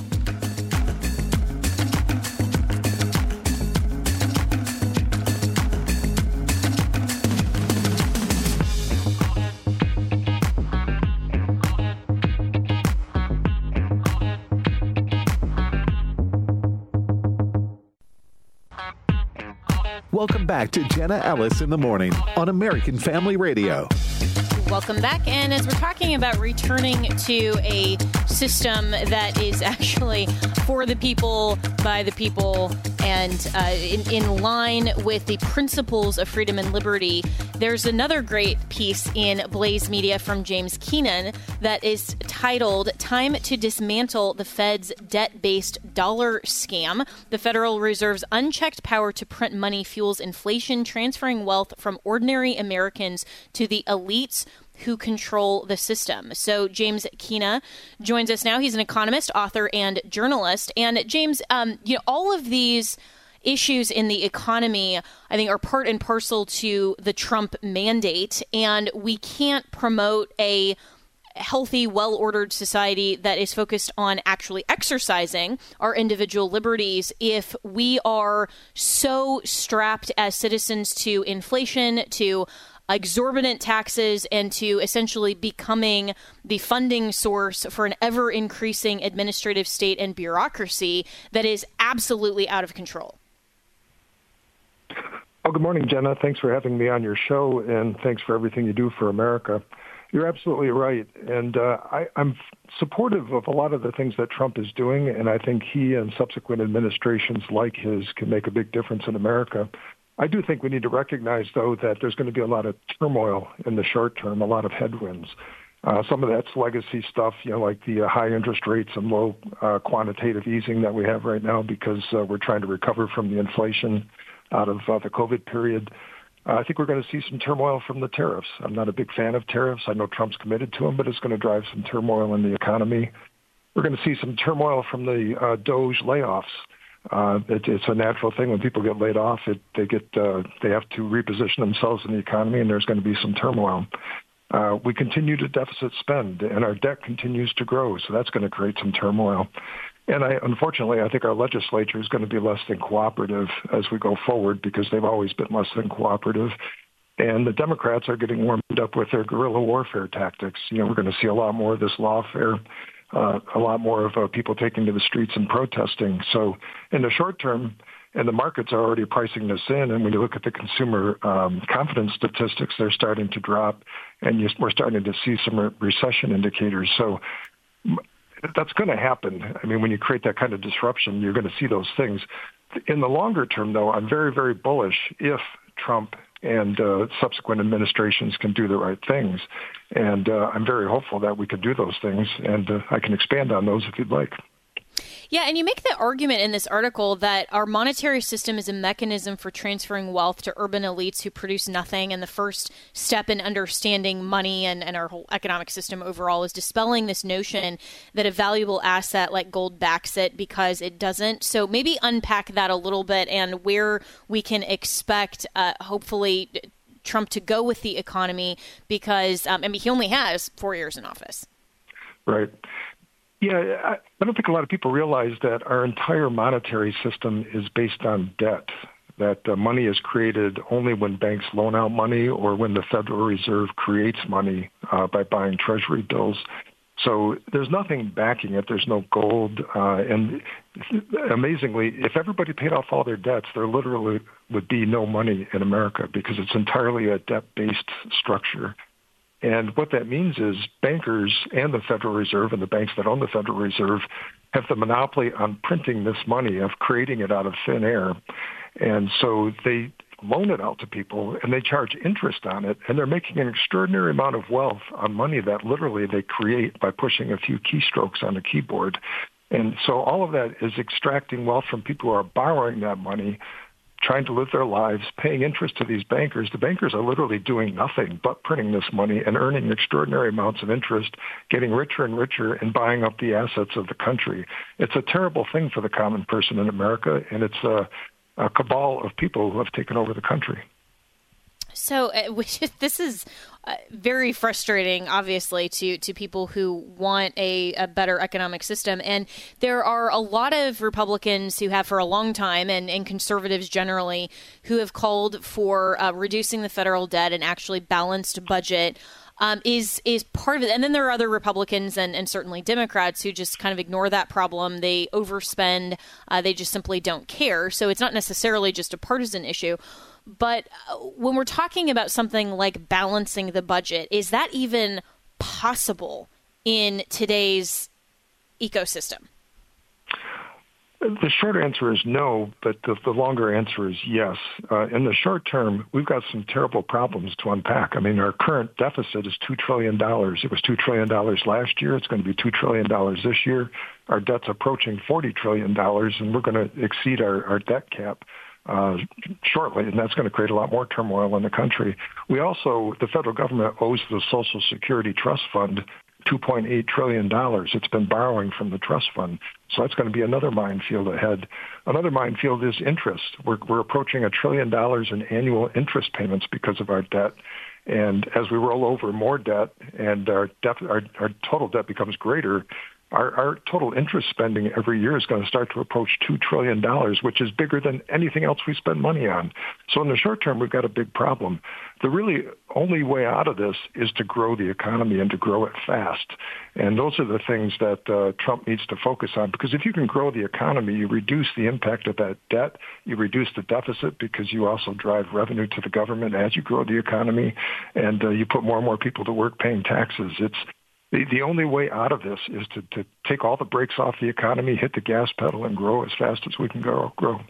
Welcome back to Jenna Ellis in the Morning on American Family Radio. Welcome back. And as we're talking about returning to a system that is actually for the people, by the people, and uh, in, in line with the principles of freedom and liberty, there's another great piece in Blaze Media from James Keenan that is titled Time to Dismantle the Fed's Debt-Based Dollar Scam. The Federal Reserve's unchecked power to print money fuels inflation, transferring wealth from ordinary Americans to the elites who control the system. So James Keenan joins us now. He's an economist, author, and journalist. And James, um, you know, all of these issues in the economy, I think, are part and parcel to the Trump mandate. And we can't promote a healthy, well-ordered society that is focused on actually exercising our individual liberties if we are so strapped as citizens to inflation, to exorbitant taxes, and to essentially becoming the funding source for an ever-increasing administrative state and bureaucracy that is absolutely out of control? Oh, good morning, Jenna. Thanks for having me on your show, and thanks for everything you do for America. You're absolutely right, and uh, I, I'm supportive of a lot of the things that Trump is doing, and I think he and subsequent administrations like his can make a big difference in America. I do think we need to recognize, though, that there's going to be a lot of turmoil in the short term, a lot of headwinds. Uh, some of that's legacy stuff, you know, like the uh, high interest rates and low uh, quantitative easing that we have right now because uh, we're trying to recover from the inflation out of uh, the COVID period. Uh, I think we're going to see some turmoil from the tariffs. I'm not a big fan of tariffs. I know Trump's committed to them, but it's going to drive some turmoil in the economy. We're going to see some turmoil from the uh, Doge layoffs. Uh, it, it's a natural thing when people get laid off. It, they get uh, they have to reposition themselves in the economy, and there's going to be some turmoil. Uh, we continue to deficit spend, and our debt continues to grow, so that's going to create some turmoil. And I, unfortunately, I think our legislature is going to be less than cooperative as we go forward because they've always been less than cooperative. And the Democrats are getting warmed up with their guerrilla warfare tactics. You know, we're going to see a lot more of this lawfare. Uh, a lot more of uh, people taking to the streets and protesting. So in the short term, and the markets are already pricing this in, and when you look at the consumer um, confidence statistics, they're starting to drop, and you, we're starting to see some re- recession indicators. So that's going to happen. I mean, when you create that kind of disruption, you're going to see those things. In the longer term, though, I'm very, very bullish if Trump and uh, subsequent administrations can do the right things. And uh, I'm very hopeful that we can do those things, and uh, I can expand on those if you'd like. Yeah, and you make the argument in this article that our monetary system is a mechanism for transferring wealth to urban elites who produce nothing, and the first step in understanding money and, and our whole economic system overall is dispelling this notion that a valuable asset like gold backs it because it doesn't. So maybe unpack that a little bit and where we can expect, uh, hopefully, Trump to go with the economy because, um, I mean, he only has four years in office. Right. Yeah, I don't think a lot of people realize that our entire monetary system is based on debt, that uh, money is created only when banks loan out money or when the Federal Reserve creates money uh, by buying treasury bills. So there's nothing backing it. There's no gold. Uh, and amazingly, if everybody paid off all their debts, there literally would be no money in America because it's entirely a debt-based structure. And what that means is bankers and the Federal Reserve and the banks that own the Federal Reserve have the monopoly on printing this money, of creating it out of thin air. And so they loan it out to people and they charge interest on it. And they're making an extraordinary amount of wealth on money that literally they create by pushing a few keystrokes on a keyboard. And so all of that is extracting wealth from people who are borrowing that money, trying to live their lives, paying interest to these bankers. The bankers are literally doing nothing but printing this money and earning extraordinary amounts of interest, getting richer and richer and buying up the assets of the country. It's a terrible thing for the common person in America, and it's a, a cabal of people who have taken over the country. So uh, which is, this is uh, very frustrating, obviously, to, to people who want a, a better economic system. And there are a lot of Republicans who have for a long time, and, and conservatives generally, who have called for uh, reducing the federal debt and actually balanced budget. Um, is is part of it. And then there are other Republicans and, and certainly Democrats who just kind of ignore that problem. They overspend. Uh, they just simply don't care. So it's not necessarily just a partisan issue. But when we're talking about something like balancing the budget, is that even possible in today's ecosystem? The short answer is no, but the, the longer answer is yes. Uh, in the short term, we've got some terrible problems to unpack. I mean, our current deficit is two trillion dollars. It was two trillion dollars last year. It's going to be two trillion dollars this year. Our debt's approaching forty trillion dollars, and we're going to exceed our, our debt cap uh, shortly, and that's going to create a lot more turmoil in the country. We also, the federal government owes the Social Security Trust Fund two point eight trillion dollars. It's been borrowing from the trust fund. So that's going to be another minefield ahead. Another minefield is interest. We're, we're approaching a trillion dollars in annual interest payments because of our debt. And as we roll over more debt and our, def- our, our total debt becomes greater, Our, our total interest spending every year is going to start to approach two trillion dollars, which is bigger than anything else we spend money on. So in the short term, we've got a big problem. The really only way out of this is to grow the economy and to grow it fast. And those are the things that uh, Trump needs to focus on, because if you can grow the economy, you reduce the impact of that debt, you reduce the deficit because you also drive revenue to the government as you grow the economy, and uh, you put more and more people to work paying taxes. It's The, the only way out of this is to, to take all the brakes off the economy, hit the gas pedal, and grow as fast as we can grow. grow.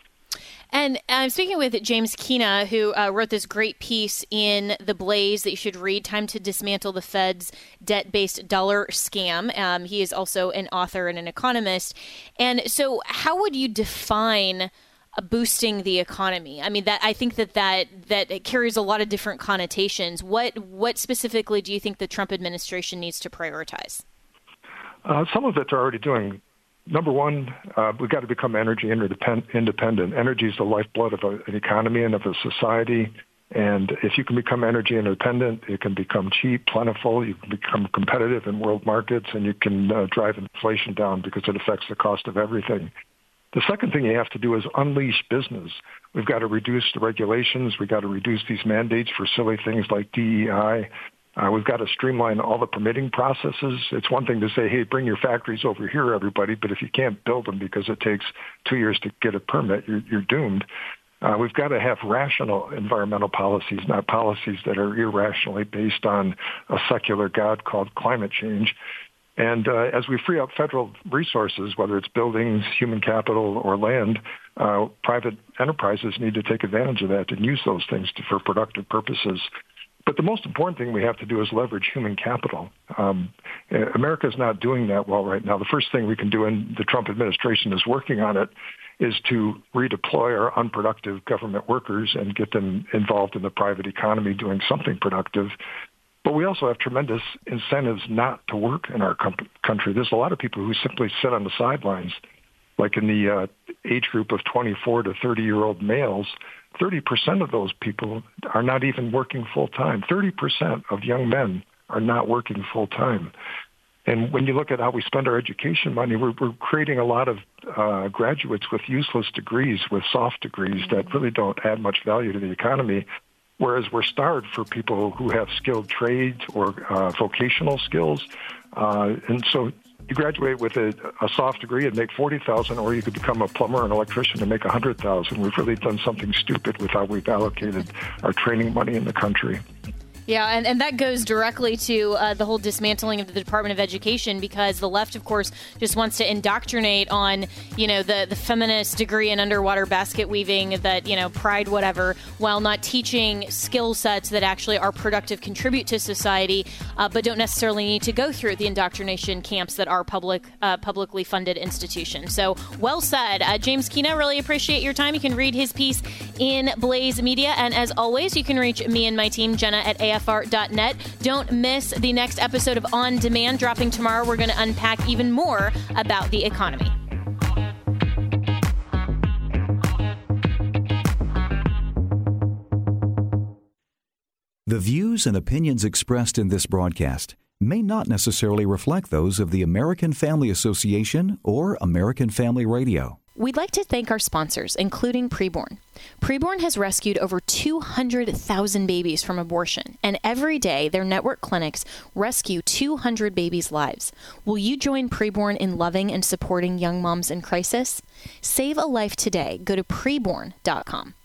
And I'm speaking with James Kina, who uh, wrote this great piece in The Blaze that you should read, Time to Dismantle the Fed's Debt-Based Dollar Scam. Um, he is also an author and an economist. And so how would you define Uh, boosting the economy? I mean, that I think that that that it carries a lot of different connotations. What what specifically do you think the Trump administration needs to prioritize? Uh, some of it they're already doing. Number one, uh, we've got to become energy independent. Energy is the lifeblood of a, an economy and of a society. And if you can become energy independent, it can become cheap, plentiful. You can become competitive in world markets, and you can uh, drive inflation down because it affects the cost of everything. The second thing you have to do is unleash business. We've got to reduce the regulations. We've got to reduce these mandates for silly things like D E I. Uh, we've got to streamline all the permitting processes. It's one thing to say, hey, bring your factories over here, everybody, but if you can't build them because it takes two years to get a permit, you're, you're doomed. Uh, we've got to have rational environmental policies, not policies that are irrationally based on a secular god called climate change. And uh, as we free up federal resources, whether it's buildings, human capital, or land, uh, private enterprises need to take advantage of that and use those things to, for productive purposes. But the most important thing we have to do is leverage human capital. Um, America is not doing that well right now. The first thing we can do, and the Trump administration is working on it, is to redeploy our unproductive government workers and get them involved in the private economy doing something productive. But we also have tremendous incentives not to work in our com- country. There's a lot of people who simply sit on the sidelines, like in the uh, age group of twenty-four to thirty-year-old males. thirty percent of those people are not even working full-time. thirty percent of young men are not working full-time. And when you look at how we spend our education money, we're, we're creating a lot of uh, graduates with useless degrees, with soft degrees that really don't add much value to the economy. Whereas we're starved for people who have skilled trades or uh, vocational skills. Uh, and so you graduate with a, a soft degree and make forty thousand dollars, or you could become a plumber or an electrician and make one hundred thousand dollars. We've really done something stupid with how we've allocated our training money in the country. Yeah, and, and that goes directly to uh, the whole dismantling of the Department of Education, because the left, of course, just wants to indoctrinate on, you know, the, the feminist degree in underwater basket weaving, that, you know, pride, whatever, while not teaching skill sets that actually are productive, contribute to society, uh, but don't necessarily need to go through the indoctrination camps that are public, uh, publicly funded institutions. So, well said. Uh, James Kina, really appreciate your time. You can read his piece in Blaze Media. And as always, you can reach me and my team, Jenna, at A F R dot net. Don't miss the next episode of On Demand dropping tomorrow. We're going to unpack even more about the economy. The views and opinions expressed in this broadcast may not necessarily reflect those of the American Family Association or American Family Radio. We'd like to thank our sponsors, including Preborn. Preborn has rescued over two hundred thousand babies from abortion, and every day their network clinics rescue two hundred babies' lives. Will you join Preborn in loving and supporting young moms in crisis? Save a life today. Go to preborn dot com.